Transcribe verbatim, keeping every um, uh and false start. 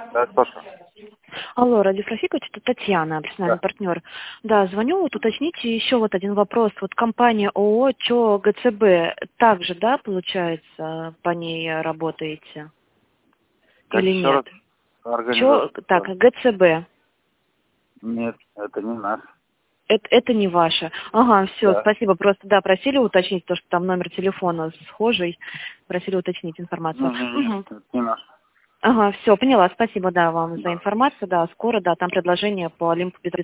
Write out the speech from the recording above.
Да, слушаю. Алло, Радио Рафикович, это Татьяна, профессиональный Да. партнер. Да, звоню, вот уточните еще вот один вопрос. Вот компания ООО ЧО ГЦБ, также, да, получается, по ней работаете? Как Или еще нет? раз? ЧО, Организация. так, ГЦБ. Нет, это не наш. Это, это не ваше. Ага, все, Да. спасибо. Просто, да, просили уточнить, то, что там номер телефона схожий. Просили уточнить информацию. Не-не-не, Мгм. это не наш. Ага, все, поняла. Спасибо, да, вам за Да. информацию. Да, скоро, да, там предложение по Олимпу без